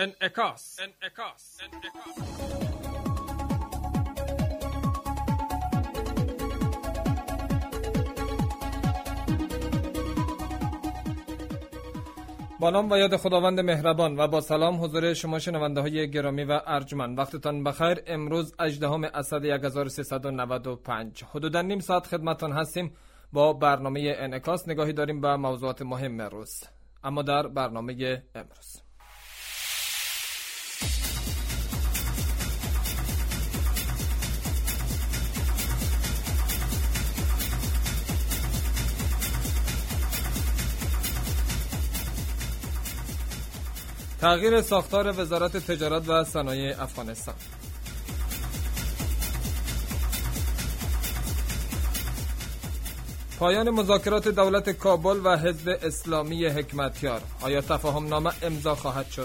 انعکاس. با نام و یاد خداوند مهربان و با سلام حضور شما شنونده های گرامی و ارجمند، وقتتان بخیر. امروز 18 اسد 1395 حدودا نیم ساعت خدمتتان هستیم. با برنامه انعکاس نگاهی داریم به موضوعات مهم روز. اما در برنامه امروز تغییر ساختار وزارت تجارت و صنایع افغانستان، پایان مذاکرات دولت کابل و حزب اسلامی حکمتیار، آیا تفاهم نامه امضا خواهد شد؟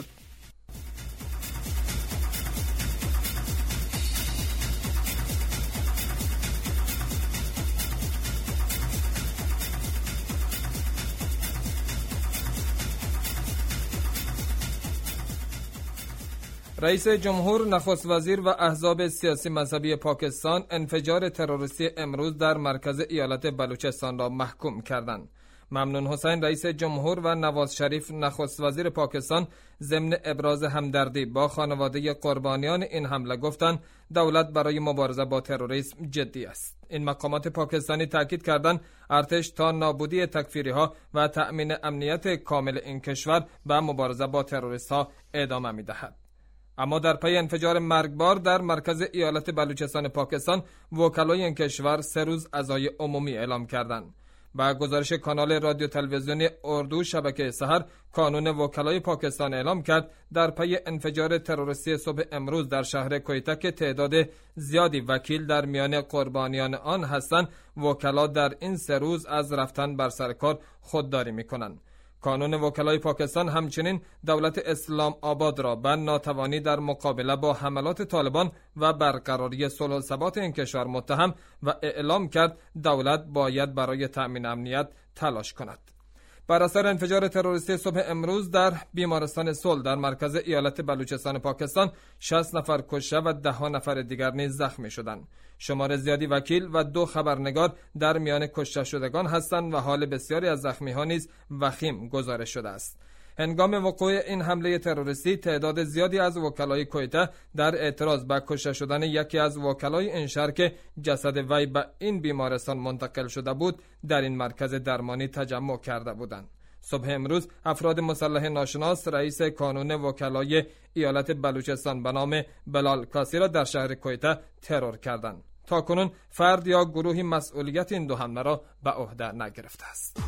رئیس جمهور، نخست وزیر و احزاب سیاسی مذهبی پاکستان انفجار تروریستی امروز در مرکز ایالت بلوچستان را محکوم کردند. ممنون حسین رئیس جمهور و نواز شریف نخست وزیر پاکستان ضمن ابراز همدردی با خانواده قربانیان این حمله گفتند دولت برای مبارزه با تروریسم جدی است. این مقامات پاکستانی تاکید کردند ارتش تا نابودی تکفیری‌ها و تأمین امنیت کامل این کشور به مبارزه با تروریست‌ها ادامه می‌دهد. اما در پی انفجار مرگبار در مرکز ایالت بلوچستان پاکستان، وکلای این کشور 3 روز عزای عمومی اعلام کردند. با گزارش کانال رادیو تلویزیونی اردو شبکه سحر، کانون وکلای پاکستان اعلام کرد در پی انفجار تروریستی صبح امروز در شهر کویته که تعداد زیادی وکیل در میان قربانیان آن هستند، وکلا در این 3 روز از رفتن بر سر کار خودداری می‌کنند. کانون وکلای پاکستان همچنین دولت اسلام آباد را به ناتوانی در مقابله با حملات طالبان و برقراری صلح و ثبات این کشور متهم و اعلام کرد دولت باید برای تأمین امنیت تلاش کند. بر اثر انفجار تروریستی صبح امروز در بیمارستان صلح در مرکز ایالت بلوچستان پاکستان 60 نفر کشته و 10 نفر دیگر نیز زخمی شدند. شمار زیادی وکیل و 2 خبرنگار در میان کشته شدگان هستند و حال بسیاری از زخمی‌ها نیز وخیم گزارش شده است. هنگام وقوع این حمله تروریستی تعداد زیادی از وکلای کویته در اعتراض به کشته شدن یکی از وکلای این شهر که جسد وی به این بیمارستان منتقل شده بود در این مرکز درمانی تجمع کرده بودند. صبح امروز افراد مسلح ناشناس رئیس کانون وکلای ایالت بلوچستان به نام بلال کاسی را در شهر کویته ترور کردند. تاکنون فرد یا گروهی مسئولیت این 2 حمله را به عهده نگرفته است.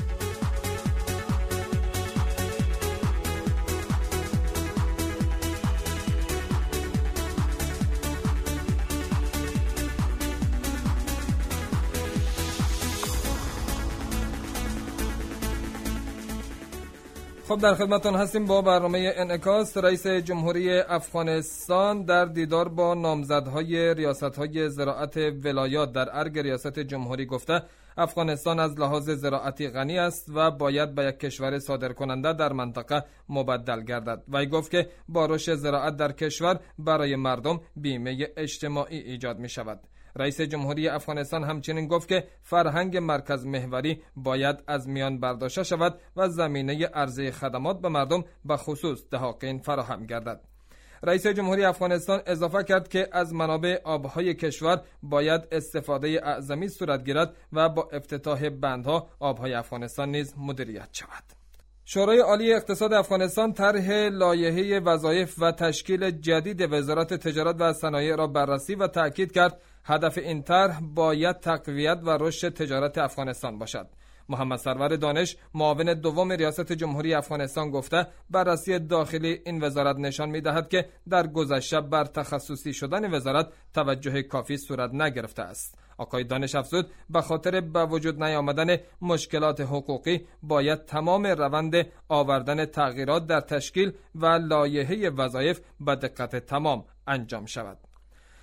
خب در خدمتتون هستیم با برنامه انعکاس. رئیس جمهوری افغانستان در دیدار با نامزدهای ریاست‌های زراعت ولایات در ارگ ریاست جمهوری گفته افغانستان از لحاظ زراعتی غنی است و باید به یک کشور صادرکننده در منطقه مبدل گردد. وی گفت که با رشد زراعت در کشور برای مردم بیمه اجتماعی ایجاد می شود. رئیس جمهوری افغانستان همچنین گفت که فرهنگ مرکز محوری باید از میان برداشته شود و زمینه عرضه خدمات به مردم به خصوص دهاقین فراهم گردد. رئیس جمهوری افغانستان اضافه کرد که از منابع آبهای کشور باید استفاده اعظمی صورت گیرد و با افتتاح بندها آبهای افغانستان نیز مدیریت شود. شورای عالی اقتصاد افغانستان طرح لایحه وظایف و تشکیل جدید وزارت تجارت و صنایع را بررسی و تأکید کرد هدف این طرح باید تقویت و رشد تجارت افغانستان باشد. محمد سرور دانش، معاون دوم ریاست جمهوری افغانستان گفته بررسی داخلی این وزارت نشان می‌دهد که در گذشته بر تخصصی شدن وزارت توجه کافی صورت نگرفته است. آقای دانش افزود به خاطر به وجود نیامدن مشکلات حقوقی باید تمام روند آوردن تغییرات در تشکیل و لایحه وظایف به دقت تمام انجام شود.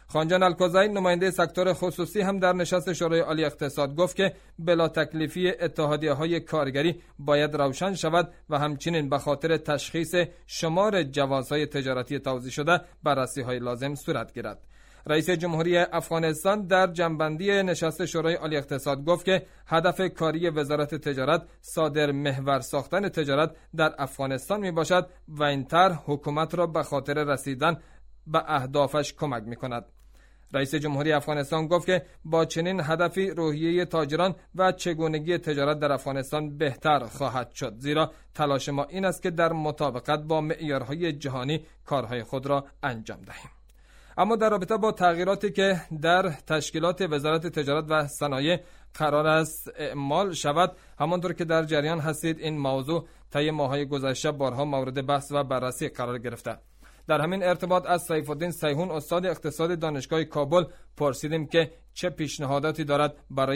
خانجان الکوزی نماینده سکتور خصوصی هم در نشست شورای عالی اقتصاد گفت که بلا تکلیفی اتحادیه‌های کارگری باید روشن شود و همچنین به خاطر تشخیص شمار جوازهای تجارتی توزیع شده بررسی‌های لازم صورت گیرد. رئیس جمهوری افغانستان در جنببندی نشست شورای عالی اقتصاد گفت که هدف کاری وزارت تجارت صادر محور ساختن تجارت در افغانستان می باشد و این طرح حکومت را به خاطر رسیدن به اهدافش کمک می کند. رئیس جمهوری افغانستان گفت که با چنین هدفی روحیه تاجران و چگونگی تجارت در افغانستان بهتر خواهد شد، زیرا تلاش ما این است که در مطابقت با معیارهای جهانی کارهای خود را انجام دهیم. اما در رابطه با تغییراتی که در تشکیلات وزارت تجارت و صنایع قرار است اعمال شود، همانطور که در جریان هستید این موضوع طی ماه‌های گذشته بارها مورد بحث و بررسی قرار گرفته. در همین ارتباط از سیف الدین سیحون استاد اقتصاد دانشگاه کابل پرسیدیم که چه پیشنهاداتی دارد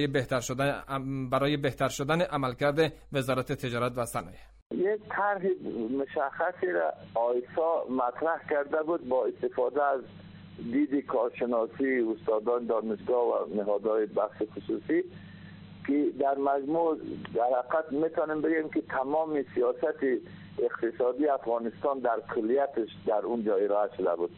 برای بهتر شدن عملکرد وزارت تجارت و صنایع. یک طرح مشخصی را آیسا مطرح کرده بود با استفاده از دید کارشناسی استادان دانشگاه و نهادهای بخش خصوصی که در مجموع در حقیقت میتونیم بگیم که تمام سیاست اقتصادی افغانستان در کلیتش در اونجا ارائه شده بود.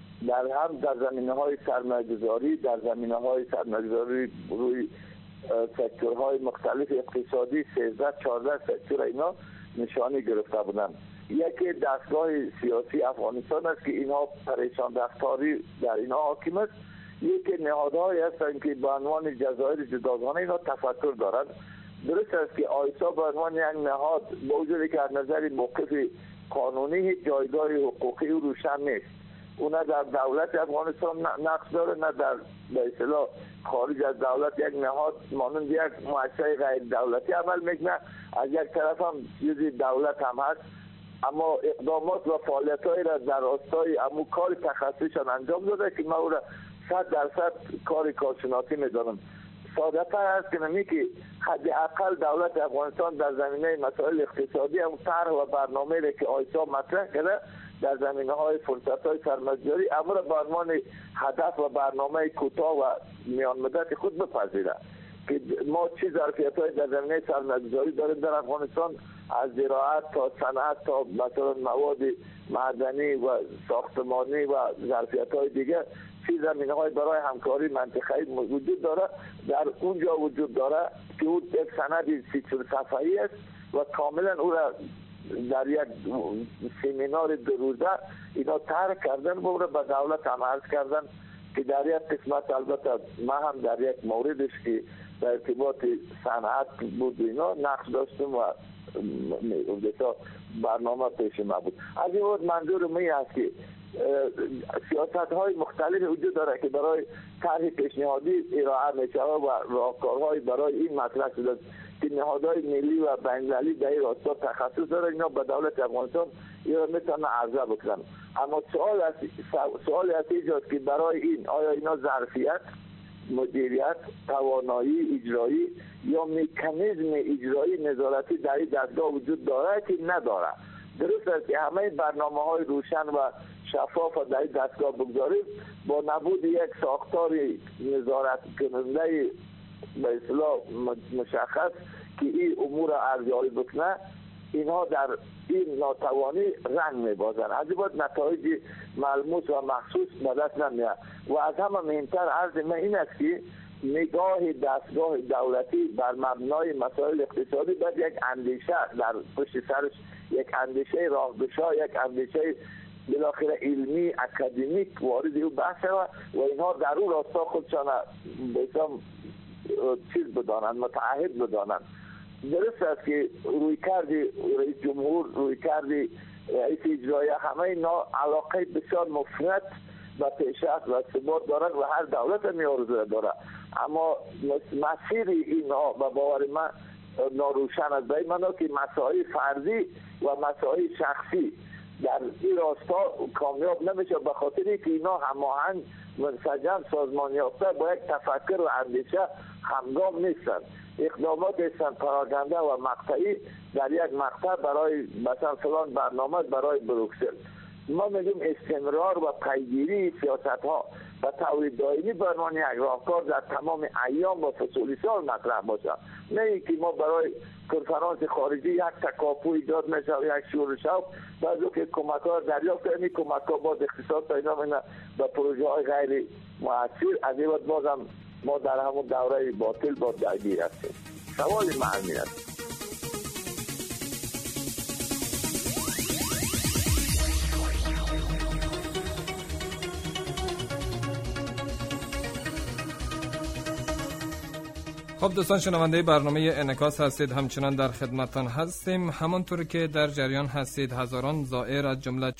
در زمینه‌های سرمایه‌گذاری، در زمینه‌های سرمایه‌گذاری روی سکتورهای مختلف اقتصادی 13-14 سکتور اینا نشانی گرفته بودند. یکی دستگاه سیاسی افغانستان است که اینها پریشان رفتاری در اینها حاکم است. یکی نهادهایی هستند که به عنوان جزایر جداگانه اینا تفکر دارند. درست است که آیسا به عنوان یک نهاد با وجودی که از نظر موقف قانونی جایگاه حقوقی او روشن نیست، او نه در دولت افغانستان نقش داره نه در به اصطلاح خارج از دولت یک نهاد مانند یک مؤسسه غیر دولتی عمل میکنه. از یک طرف هم چیزی دولت هم هست، اما اقدامات و فعالیت‌های را در راستای امو کار تخصصیشان انجام داده که ما او را 100% کار کارشناسی می‌دانم. ساده‌تر است که نمی که حداقل دولت افغانستان در زمینه مسائل اقتصادی هم طرح و برنامه‌ای را که آیسا مطرح کرده در زمینه‌های فرصت‌های سرمایه‌گذاری امر به عنوان هدف و برنامه کوتاه و میان مدت خود بپذیره که ما چه ظرفیت‌های در زمینه سرمایه‌گذاری داریم در افغانستان، از زراعت تا صنعت تا مثلا مواد معدنی و ساختمانی و ظرفیت‌های دیگه، چه زمینه‌های برای همکاری منطقه‌ای وجود داره در اونجا وجود داره که اون یک سند 30 صفحه‌ای است و کاملا او را در یک سمینار 2 روزه اینا طرح کردن و او را به دولت هم عرض کردن که در یک قسمت البته ما هم در یک موردش که در ارتباط صنعت بود اینا نقش داشتم و برنامه پیش ما بود. از این بود منظور می است که سیاست های مختلف وجود داره که برای طرح پیشنهادی ارائه می شود و راهکارهای برای این مطرح شده که نهادهای ملی و بین‌المللی در این راستا تخصص داره، اینا به دولت افغانستان اینا میتونن عرضه بکنن. اما سوال از اینجاست که برای این آیا اینا ظرفیت، مدیریت، توانایی اجرایی یا مکانیزم اجرایی نظارتی در این دستگاه وجود داره که نداره؟ درست است که همه برنامه‌های روشن و شفاف در این دستگاه بگذاریم با نبود یک ساختار نظارت کننده به اصطلاح مشخص که این امور ارزیابی بکنه، اینها در این ناتوانی رنگ میبازن. از این بود نتایج ملموس و محسوس به دست نمیاد و از همه مهمتر عرض من این است که نگاه دستگاه دولتی بر مبنای مسائل اقتصادی باید یک اندیشه در پشت سرش، یک اندیشه راهگشا، یک اندیشه بالاخره علمی اکادمیک وارد او بحث و اینها در اون راستا خودشان چیز بدانند، متعهد بدانند. درست است که روی کردی رئیس جمهور، روی کردی رئیس اجرایی، همه اینا علاقه بسیار مفرط و پیشرفت و ثبات دارند و هر دولت میارزو داره، اما مسیر اینا به باور من ناروشن است. به معنی که مسائل فردی و مسائل شخصی در این راستا کامیاب نمیشه به خاطری که اینا هماهنگ منسجم سازمان یافته با یک تفکر و اندیشه همگام نیستند. اقدامات هستند پراکنده و مقطعی در یک مقطع برای مثلا فلان برنامه برای بروکسل. ما میگیم استمرار و پیگیری سیاست ها و طور دائمی به عنوان یک راهکار در تمام ایام و فصول سال مطرح باشه، نه اینکه ما برای کنفرانس خارجی یک تکاپو ایجاد میشه و یک شور و شوق بعضی که کمک ها دریافت کنیم، کمک ها باز اقتصاد پیدا میکنه به پروژه های غیر مؤثر، از این بازم ما در همون دوره باطل با درگیر هستیم. سوال معنی است. خب دوستان شنونده برنامه انعکاس هستید، همچنان در خدمتتان هستیم. همانطور که در جریان هستید هزاران زائر از جمله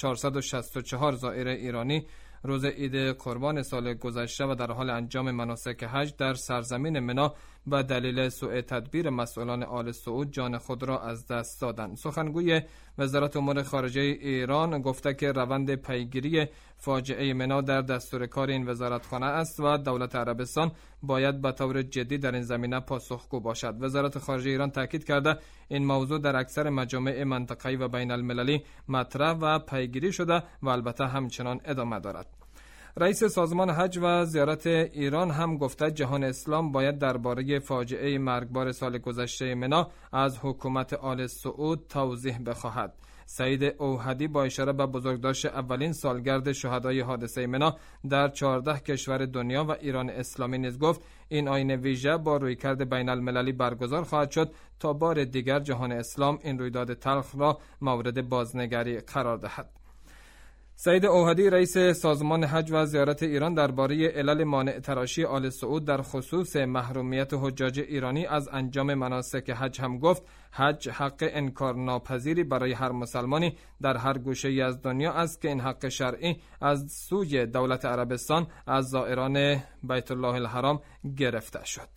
464 زائر ایرانی روز عید قربان سال گذشته و در حال انجام مناسک حج در سرزمین منا به دلیل سوء تدبیر مسئولان آل سعود جان خود را از دست دادند. سخنگوی وزارت امور خارجه ایران گفته که روند پیگیری فاجعه منا در دستور کار این وزارتخانه است و دولت عربستان باید به طور جدی در این زمینه پاسخگو باشد. وزارت خارجه ایران تاکید کرده این موضوع در اکثر مجامع منطقه‌ای و بین المللی مطرح و پیگیری شده و البته همچنان ادامه دارد. رئیس سازمان حج و زیارت ایران هم گفته جهان اسلام باید درباره فاجعه مرگبار سال گذشته منا از حکومت آل سعود توضیح بخواهد. سعید اوهدی با اشاره به بزرگداشت اولین سالگرد شهدای حادثه منا در 14 کشور دنیا و ایران اسلامی نیز گفت این آیین ویژه با رویکرد بین المللی برگزار خواهد شد تا بار دیگر جهان اسلام این رویداد تلخ را مورد بازنگری قرار دهد. سعید اوهدی رئیس سازمان حج و زیارت ایران درباره علل مانع تراشی آل سعود در خصوص محرومیت حجاج ایرانی از انجام مناسک حج هم گفت حج حق انکارناپذیری برای هر مسلمانی در هر گوشه‌ای از دنیا است که این حق شرعی از سوی دولت عربستان از زائران بیت الله الحرام گرفته شد.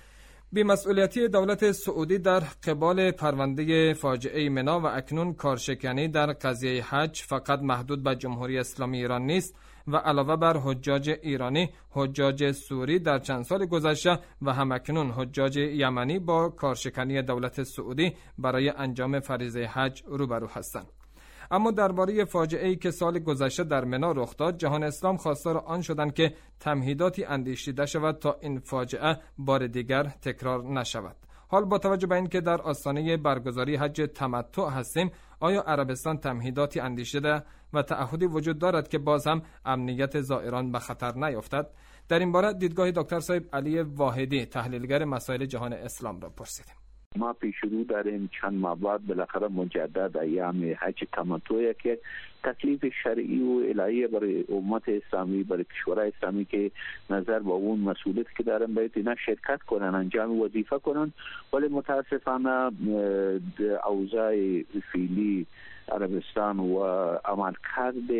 بی‌مسئولیتی دولت سعودی در قبال پرونده فاجعه منا و اکنون کارشکنی در قضیه حج فقط محدود به جمهوری اسلامی ایران نیست و علاوه بر حجاج ایرانی، حجاج سوری در چند سال گذشته و همکنون حجاج یمنی با کارشکنی دولت سعودی برای انجام فریضه حج روبرو هستند. اما درباره فاجعه‌ای که سال گذشته در منا رخ داد، جهان اسلام خواستار آن شدند که تمهیداتی اندیشیده شود تا این فاجعه بار دیگر تکرار نشود. حال با توجه به اینکه در آستانه برگزاری حج تمتع هستیم، آیا عربستان تمهیداتی اندیشیده و تعهدی وجود دارد که باز هم امنیت زائران به خطر نیفتد؟ در این باره دیدگاه دکتر صاحب علی واحدی تحلیلگر مسائل جهان اسلام را پرسیدیم. ما پیش رو داریم چند ماه بعد بالاخره مجدد ایام حج تمتع که تکلیف شرعی و الهی برای امت اسلامی، برای کشورهای اسلامی که نظر با اون مسئولیت که دارن باید اینا شرکت کنن، انجام وظیفه کنن، ولی متاسفانه اوضاع فعلی عربستان و عملکرد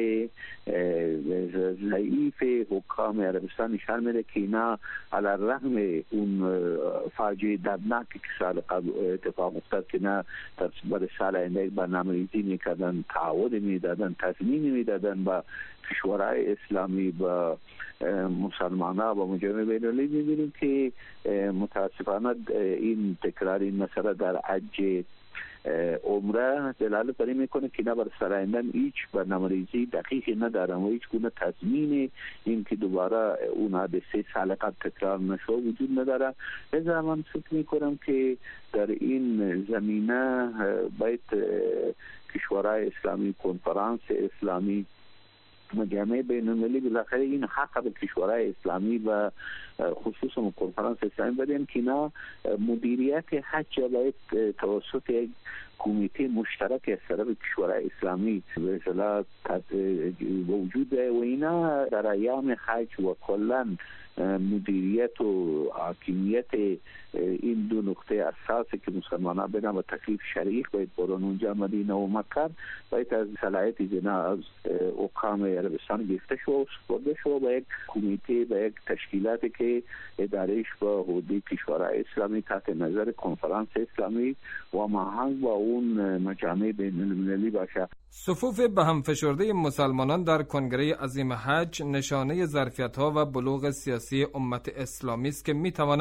ضعیف حکام عربستان نشان میده که اینا علی الرغم اون فاجعه دردناکی که سال قبل اتفاق افتاد که نه برای سال آینده برنامه‌ریزی میکردن، تعهد میدادن، تضمین میدادن با کشورهای اسلامی با مسلمانان و مجامع بین‌المللی، میبینیم که متاسفانه این تکرار این مسئله در حج عمره دلالت بر این میکنه که نه برای سال آینده هیچ برنامه‌ریزی دقیقی ندارن و هیچ گونه تضمین این که دوباره اون حادثه سال قبل تکرار نشه وجود نداره. لذا من فکر میکنم که در این زمینه باید کشورهای اسلامی، کنفرانس اسلامی، مجامع بین‌المللی بالاخره این حق به کشورهای اسلامی و خصوصا کنفرانس اسلامی بدن که اینا مدیریت حج باید توسط یک کمیته مشترک از طرف کشورهای اسلامی به اصطلاح وجود و اینا در ایام حج و کلا مدیریت و حاکمیت این دو نقطه اساسی که مسلمانان بدن و تکلیف شرعی باید برون اونجا مدینه و مکه باید از صلاحیت اینا از حکام عربستان گرفته شو سپرده شو به یک کمیته، به یک تشکیلاتی که ادارهش با حوزه کشورهای اسلامی تحت نظر کنفرانس اسلامی و هماهنگ با اون مجامع بین‌المللی باشه. صفوف به هم فشرده مسلمانان در کنگره عظیم حج نشانه ظرفیت‌ها و بلوغ سیاسی امت اسلامی است که می‌توانند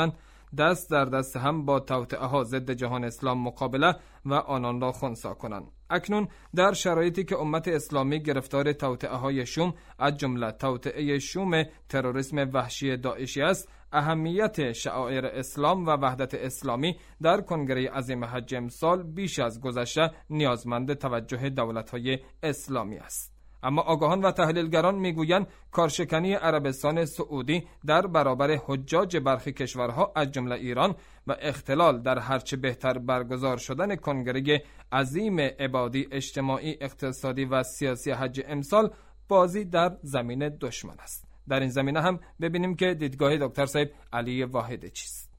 دست در دست هم با توطئه ها ضد جهان اسلام مقابله و آنان را خنثی کنند. اکنون در شرایطی که امت اسلامی گرفتار توطئه های شوم از جمله توطئه شوم تروریسم وحشی داعشی است، اهمیت شعائر اسلام و وحدت اسلامی در کنگره عظیم حج امسال بیش از گذشته نیازمند توجه دولت‌های اسلامی است. اما آگاهان و تحلیلگران میگویند کارشکنی عربستان سعودی در برابر حجاج برخی کشورها از جمله ایران و اختلال در هرچه بهتر برگزار شدن کنگره عظیم عبادی، اجتماعی، اقتصادی و سیاسی حج امسال بازی در زمین دشمن است. در این زمینه هم ببینیم که دیدگاه دکتر صاحب علی واحدی چیست.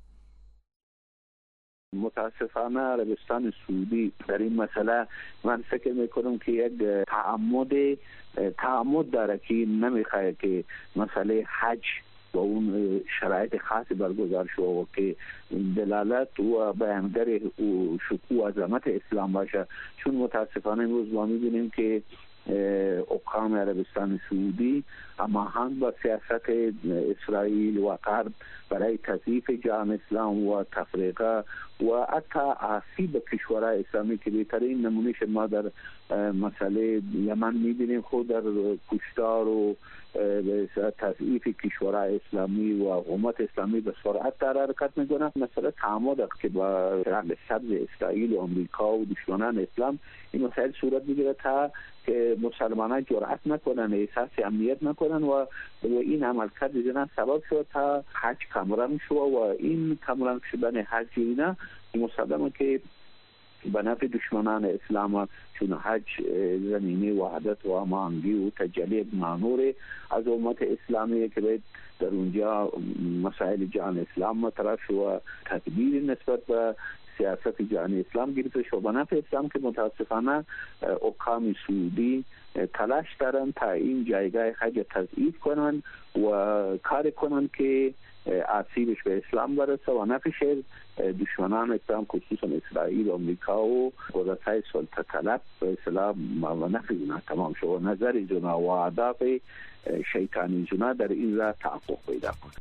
متاسفانه عربستان سعودی در این مسئله من فکر میکنم که یک تعمد داره که نمیخواد که مسئله حج و اون شرایط خاصی برگزار شد و که دلالت و بیانگر شکوه و عظمت اسلام باشه، چون متاسفانه امروز ما میبینیم که حکام عربستان سعودی هماهنگ با سیاست اسرائیل و غرب برای تضعیف جهان اسلام و تفریقه و حتی آسیب کشورهای اسلامی که بهترین نمونهش ما در مسئله یمن میبینیم، خود در کشتار و تضعیف کشورهای اسلامی و حکومت اسلامی به سرعت در حرکت میکنه. مسئله تعامل است که با رقم سبز اسرائیل و امریکا و دشمنان اسلام این مسائل صورت میگیره تا که مسلمانان جرأت نکنن، احساس امنیت نکنن و این عملکرد دیدن سبب شد تا حج کمرنگ شد و این کمرنگ شدن حج اینا مسلمه که به نفع دشمنان اسلام، چون حج زمینه وحدت و هماهنگی و تجلی مانور از امت اسلامی که باید در اونجا مسائل جهان اسلام مطرح شد و تدبیر نسبت به سیاست جهان اسلام گرفته شد به نفع اسلام که متاسفانه حکام سعودی تلاش دارن تا این جایگاه حج تضعیف کنن و کار کنن که آسیبش به اسلام برسه و نفعش دشمنان اسلام خصوصا اسرائیل و امریکا و قدرت‌های سلطه طلب به اسلام و نفع اونا تمام شد و نظر اونا و اهداف شیطانی اونا در این راه تحقق پیدا کنه.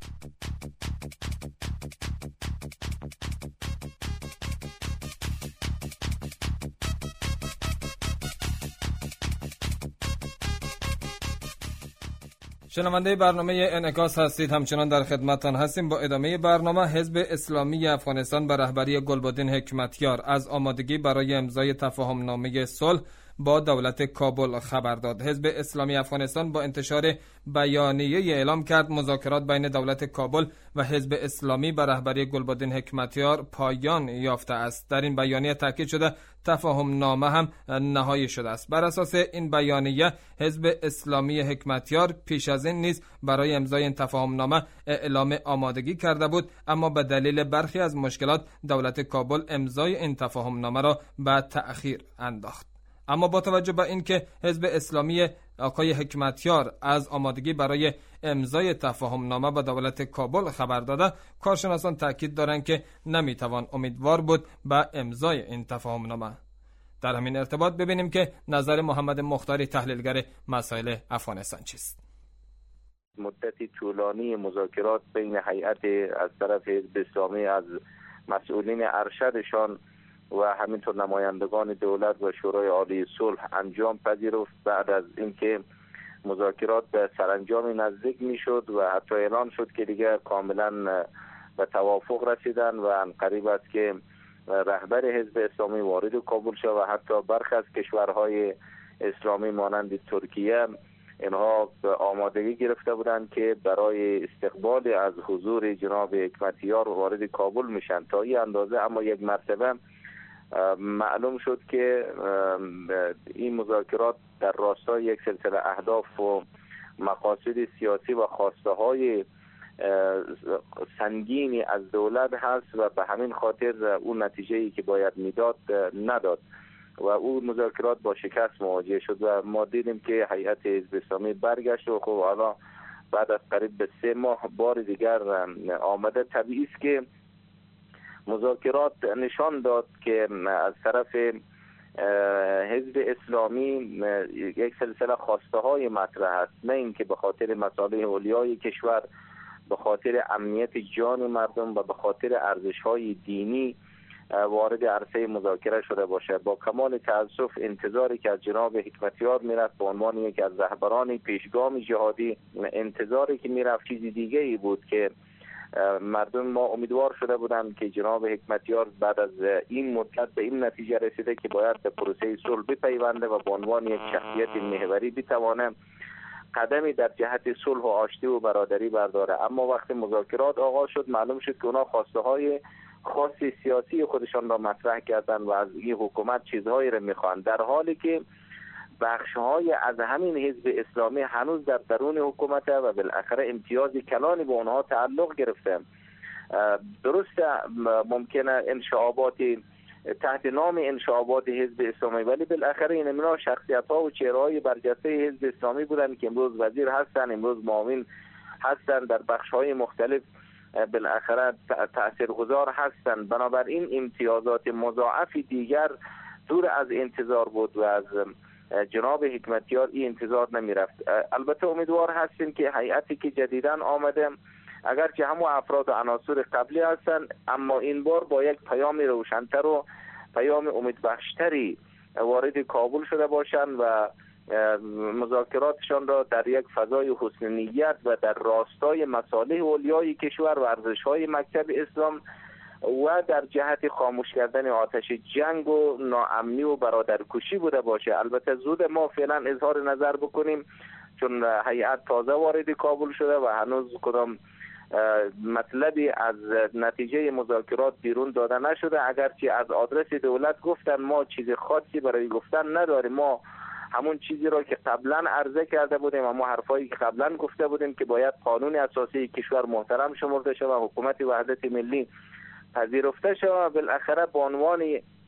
شنونده برنامه انعکاس هستید، همچنان در خدمتتان هستیم. با ادامه برنامه، حزب اسلامی افغانستان به رهبری گلبدین حکمتیار از آمادگی برای امضای تفاهمنامه صلح با دولت کابل خبر داد. حزب اسلامی افغانستان با انتشار بیانیه اعلام کرد مذاکرات بین دولت کابل و حزب اسلامی به رهبری گلبدین حکمتیار پایان یافته است. در این بیانیه تاکید شده تفاهمنامه هم نهایی شده است. بر اساس این بیانیه حزب اسلامی حکمتیار پیش از این نیز برای امضای این تفاهمنامه اعلام آمادگی کرده بود، اما به دلیل برخی از مشکلات دولت کابل امضای این تفاهمنامه را به تأخیر انداخت. اما با توجه به اینکه حزب اسلامی آقای حکمتیار از آمادگی برای امضای تفاهمنامه با دولت کابل خبر داده، کارشناسان تاکید دارند که نمیتوان امیدوار بود به امضای این تفاهمنامه. در همین ارتباط ببینیم که نظر محمد مختاری تحلیلگر مسائل افغانستان چیست. مدتی طولانی مذاکرات بین هیئت از طرف حزب اسلامی از مسئولین ارشدشان و همینطور نمایندگان دولت و شورای عالی صلح انجام پذیرفت. بعد از اینکه مذاکرات به سرانجام نزدیک میشد و حتی اعلان شد که دیگر کاملا به توافق رسیدن و قریب است که رهبر حزب اسلامی وارد کابل شد و حتی برخی از کشورهای اسلامی مانند ترکیه اینها آمادگی گرفته بودند که برای استقبال از حضور جناب حکمتیار وارد کابل میشن. تا این اندازه اما یک مرتبه معلوم شد که این مذاکرات در راستای یک سلسله اهداف و مقاصد سیاسی و خواسته های سنگینی از دولت هست و به همین خاطر اون نتیجه‌ای که باید میداد نداد و اون مذاکرات با شکست مواجه شد و ما دیدیم که هیئت حزب اسلامی برگشت و خب حالا بعد از قریب به 3 ماه بار دیگر آمده. طبیعی است که مذاکرات نشان داد که از طرف حزب اسلامی یک سلسله خواسته های مطرح است، نه اینکه به خاطر مصالح اولیای کشور به خاطر امنیت جان مردم و به خاطر ارزش‌های دینی وارد عرصه مذاکره شده باشه. با کمال تأسف انتظاری که از جناب حکمتیار میرفت به عنوان یکی از رهبران پیشگام جهادی، انتظاری که میرفت چیزی دیگه ای بود که مردم ما امیدوار شده بودند که جناب حکمتیار بعد از این مدت به این نتیجه رسیده که باید به پروسه صلح بپیونده و به عنوان یک شخصیت محوری بتوانه قدمی در جهت صلح و آشتی و برادری برداره. اما وقتی مذاکرات آغاز شد معلوم شد که اونا خواسته های خاص سیاسی خودشان را مطرح کردند و از این حکومت چیزهایی را میخوان، در حالی که بخش‌های از همین حزب اسلامی هنوز در درون حکومت و بالاخره امتیاز کلانی به اونها تعلق گرفته. درسته ممکنه انشعاباتی تحت نام انشعابات حزب اسلامی، ولی بالاخره اینا شخصیت‌ها و چهره‌های برجسته حزب اسلامی بودند که امروز وزیر هستند، امروز معاون هستند، در بخش‌های مختلف بالاخره تاثیرگذار هستند. بنابراین امتیازات مضاعف دیگر دور از انتظار بود و از جناب حکمتیار این انتظار نمی رفت. البته امیدوار هستیم که هیئتی که جدیداً آمده اگرچه همون افراد و عناصر قبلی هستند، اما این بار با یک پیام روشن‌تر و پیام امیدبخشتری وارد کابل شده باشند و مذاکراتشان را در یک فضای حسن نیت و در راستای مصالح اولیای کشور و ارزش‌های مکتب اسلام و در جهت خاموش کردن آتش جنگ و ناامنی و برادرکشی بوده باشه. البته زود ما فعلا اظهار نظر بکنیم چون هیئت تازه وارد کابل شده و هنوز کدام مطلبی از نتیجه مذاکرات بیرون داده نشده. اگرچه از آدرس دولت گفتن ما چیز خاصی برای گفتن نداریم، ما همون چیزی را که قبلا عرضه کرده بودیم، اما حرفایی که قبلا گفته بودیم که باید قانون اساسی کشور محترم شمرده شود و حکومت وحدت ملی پذیرفته شود. بالاخره به عنوان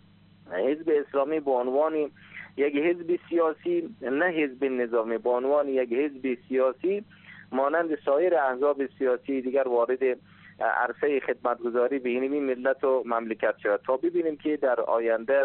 حزب اسلامی، به عنوان یک حزب سیاسی، نه حزب نظامی، به عنوان یک حزب سیاسی مانند سایر احزاب سیاسی دیگر وارد عرصه خدمتگزاری به این ملت و مملکت شود تا ببینیم که در آینده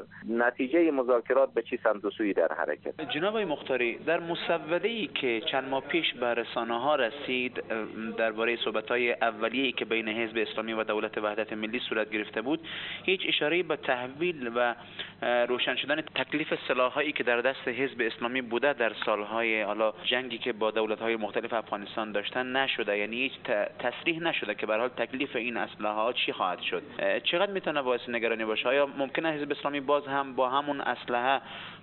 نتیجه مذاکرات به چی سمت و سوی در حرکت. جناب مختاری، در مسوده‌ای که چند ماه پیش به رسانه‌ها رسید درباره صحبت‌های اولیه‌ای که بین حزب اسلامی و دولت وحدت ملی صورت گرفته بود، هیچ اشاره‌ای به تحویل و روشن شدن تکلیف سلاح‌هایی که در دست حزب اسلامی بوده در سال‌های حالا جنگی که با دولت‌های مختلف افغانستان داشتن نشده، یعنی هیچ تصریح نشده که به هر حال تکلیف این اسلحه چی خواهد شد. چقدر میتونه باعث نگرانی باشه؟ آیا ممکنه حزب اسلامی باز هم با همون اسلحه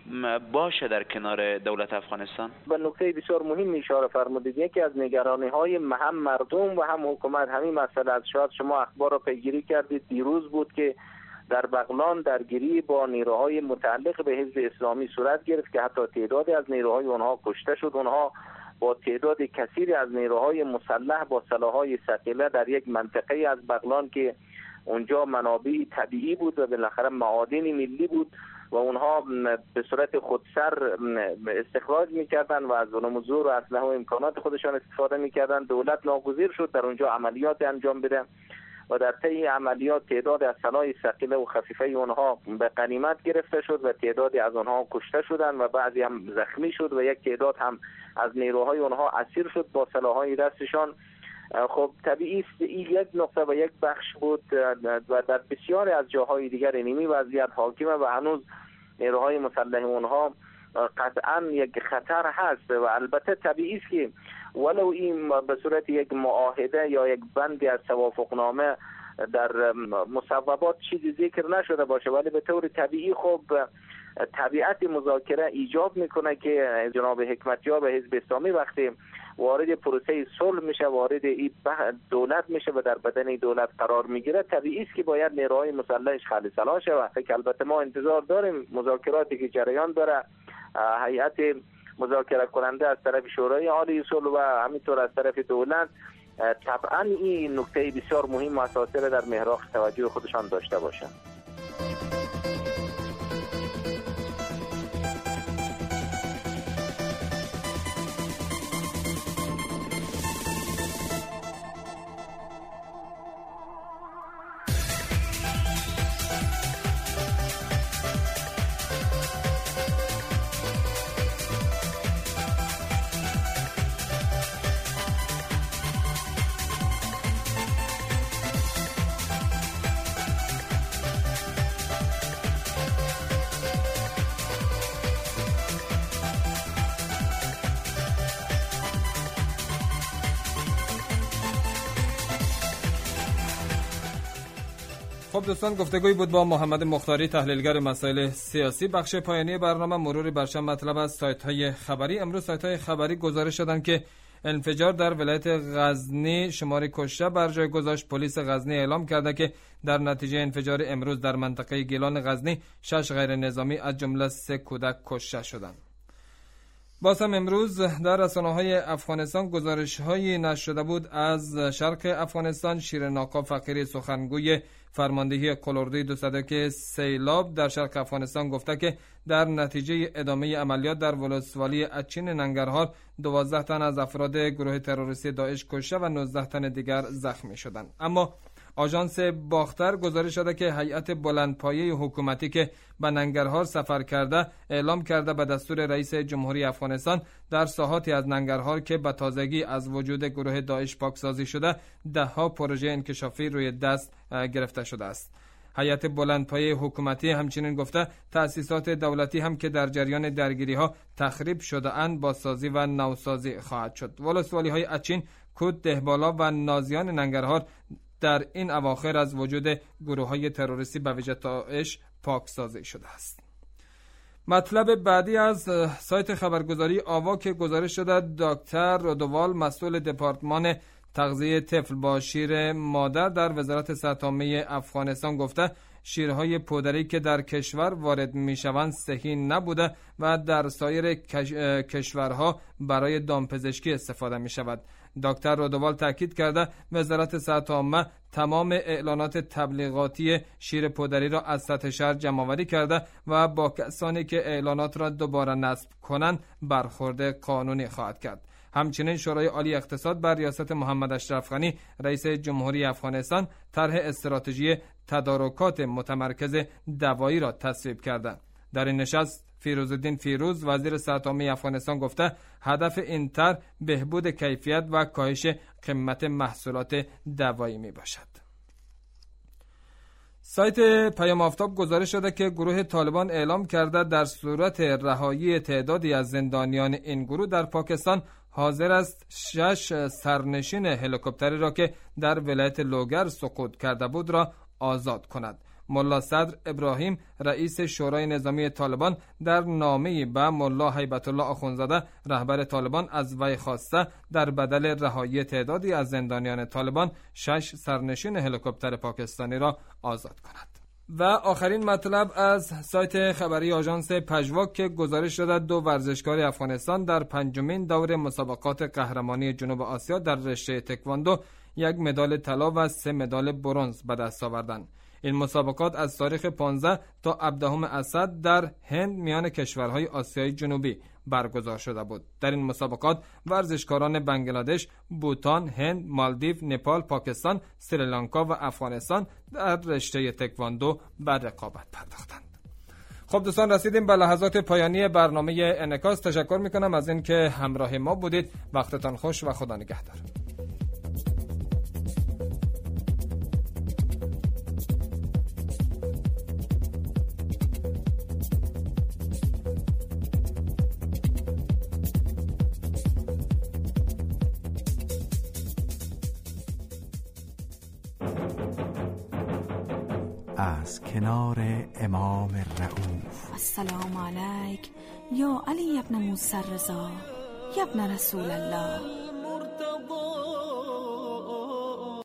باشه در کنار دولت افغانستان؟ به نکته بسیار مهم اشاره فرمودید. یکی از نگرانی‌های هم مردم و هم حکومت همین مسئله است. شاید شما اخبار را پیگیری کردید، دیروز بود که در بغلان درگیری با نیروهای متعلق به حزب اسلامی صورت گرفت که حتی تعدادی از نیروهای آنها کشته شد. آنها با تعداد کثیری از نیروهای مسلح با سلاح‌های ثقیله در یک منطقه از بغلان که اونجا منابع طبیعی بود و بالاخره معادن ملی بود و اونها به صورت خودسر استخراج می‌کردند و از ظلم زور و اسلحه و امکانات خودشان استفاده می‌کردند. دولت ناگزیر شد در اونجا عملیات انجام بده و در طی عملیات تعداد از سلاح ثقیله و خفیفه اونها به غنیمت گرفته شد و تعدادی از آنها کشته شدند و بعضی هم زخمی شد و یک تعداد هم از نیروهای آنها اسیر شد با سلاح‌های دستشان. خب طبیعی است این یک نقطه و یک بخش بود و در بسیاری از جاهای دیگر اینمی وضعیت حاکمه و هنوز نیروهای مسلح اونها قطعا یک خطر هست و البته طبیعی است که ولو این به صورت یک معاهده یا یک بندی از توافقنامه در مصوبات چیزی ذکر نشده باشه، ولی به طور طبیعی خب طبیعت مذاکره ایجاب میکنه که جناب حکمتیار و حزب اسلامی وقتی وارد پروسه صلح میشه، وارد این دولت میشه و در بدن دولت قرار میگیره، طبیعی است که باید نیروهای مسلحش خالی سلاح شود. که البته ما انتظار داریم مذاکراتی که جریان داره، هیئت مذاکره کننده از طرف شورای عالی صلح و همینطور از طرف دولت طبعا این نکته بسیار مهم و اساسی در محراق توجه خودشان داشته باشند. خب دوستان، گفتگوی بود با محمد مختاری، تحلیلگر مسائل سیاسی. بخش پایانی برنامه مروری بر چند مطلب از سایت‌های خبری. امروز سایت‌های خبری گزارش دادند که انفجار در ولایت غزنی شماری کشته بر جای گذاشت. پلیس غزنی اعلام کرده که در نتیجه انفجار امروز در منطقه گیلان غزنی 6 غیر نظامی از جمله 3 کودک کشته شدند. باز هم امروز در رسانه‌های افغانستان گزارش‌هایی نشر شده بود از شرق افغانستان. شیرناقا فقیری، سخنگوی فرماندهی قلاردوی 201 سیلاب در شرق افغانستان گفته که در نتیجه ادامه عملیات در ولسوالی اچین ننگرهار 12 تن از افراد گروه تروریستی داعش کشته و 19 تن دیگر زخمی شدند. اما آژانس باختر گزارش داده که هیئت بلندپایه حکومتی که به ننگرهار سفر کرده اعلام کرده به دستور رئیس جمهوری افغانستان در ساحاتی از ننگرهار که به تازگی از وجود گروه داعش پاکسازی شده 10 پروژه انکشافی روی دست گرفته شده است. هیئت بلندپایه حکومتی همچنین گفته تأسیسات دولتی هم که در جریان درگیری ها تخریب شده اند بازسازی و نوسازی خواهد شد. ولسوالی های اچین، کود، دهبالا و نازیان ننگرهار در این اواخر از وجود گروه‌های تروریستی به ویژه داعش پاکسازی شده است. مطلب بعدی از سایت خبرگزاری آوا که گزارش شده دکتر رودوال، مسئول دپارتمان تغذیه طفل با شیر مادر در وزارت صحت عامه افغانستان گفته شیرهای پودری که در کشور وارد میشوند صحیح نبوده و در سایر کشورها برای دامپزشکی استفاده می شود. دکتر رودوال تاکید کرده وزارت صحت عامه تمام اعلانات تبلیغاتی شیر پودری را از سطح شهر جمع‌آوری کرده و با کسانی که اعلانات را دوباره نصب کنند برخورد قانونی خواهد کرد. همچنین شورای عالی اقتصاد بر ریاست محمد اشرف غنی رئیس جمهوری افغانستان طرح استراتژی تدارکات متمرکز دوایی را تصویب کرده. در این نشست فیروزالدین فیروز وزیر صحت عامه افغانستان گفته هدف این طرح بهبود کیفیت و کاهش قیمت محصولات دوایی می باشد. سایت پیام آفتاب گزارش داده که گروه طالبان اعلام کرده در صورت رهایی تعدادی از زندانیان این گروه در پاکستان حاضر است 6 سرنشین هلیکوپتری را که در ولایت لوگر سقوط کرده بود را آزاد کند. ملا صدر ابراهیم رئیس شورای نظامی طالبان در نامه‌ای به ملا هیبت الله آخوندزاده رهبر طالبان از وی خواسته در بدل رهایی تعدادی از زندانیان طالبان 6 سرنشین هلیکوپتر پاکستانی را آزاد کند. و آخرین مطلب از سایت خبری آژانس پژواک که گزارش داده 2 ورزشکار افغانستان در 5مین دور مسابقات قهرمانی جنوب آسیا در رشته تکواندو 1 مدال طلا و 3 مدال برنز به دست آوردند. این مسابقات از تاریخ 15 تا 17 اسد در هند میان کشورهای آسیای جنوبی برگزار شده بود. در این مسابقات ورزشکاران بنگلادش، بوتان، هند، مالدیو، نپال، پاکستان، سریلانکا و افغانستان در رشته تکواندو به رقابت پرداختند. خب دوستان، رسیدیم به لحظات پایانی برنامه انعکاس. تشکر میکنم از اینکه همراه ما بودید. وقتتان خوش و خدا نگهدار. از کنار امام رؤوف السلام علیک یا علی ابن موسی رضا یا ابن رسول الله.